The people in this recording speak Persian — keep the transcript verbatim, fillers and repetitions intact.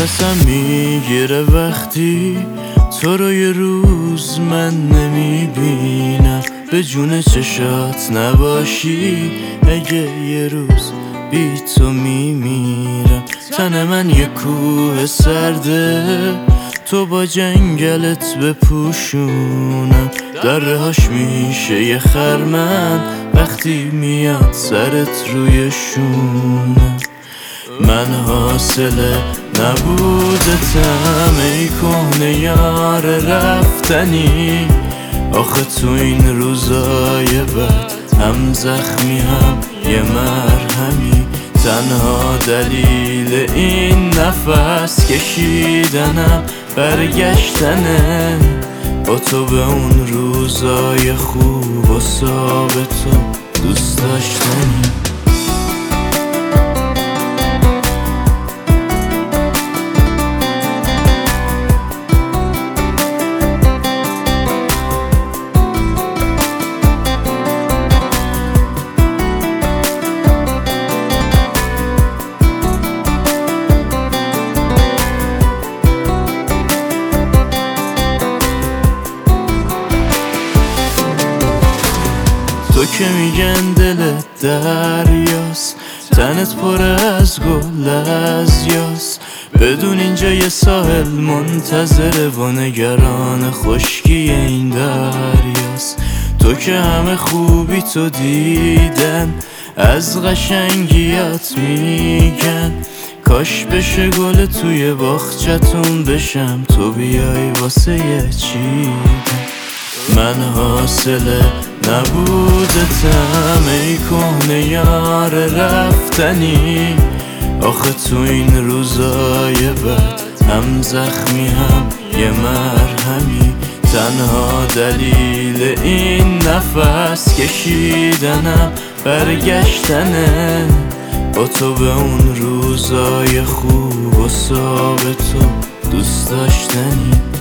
نفسم میگیره وقتی تو رو یه روز من نمیبینم، به جون چشات نباشی اگه یه روز بی تو میمیرم. تن من یه کوه سرده، تو با جنگلت بپوشونم، درهاش میشه یه خرمن وقتی میاد سرت روی شونم. من حاصل نبودتم ای کهنه یار رفتنی، آخه تو این روزای بد هم زخمی هم یه مرهمی. تنها دلیل این نفس کشیدنم برگشتنه با تو به اون روزای خوب و ثابت و دوست داشتنی. تو که میگن دلت دریاست، تنت پر از گل از یاس، بدون اینجا یه ساحل منتظره و نگران خشکی این دریاست. تو که همه خوبی تو دیدن از قشنگیات میگن، کاش بشه گل توی باغچتون بشم تو بیای واسه یه چیدن. من حاصل نبودتم ای کهنه یار رفتنی، آخه تو این روزای بد هم زخمی هم یه مرهمی. تنها دلیل این نفس کشیدنم برگشتنه با تو به اون روزای خوب و ثابت و دوست داشتنی.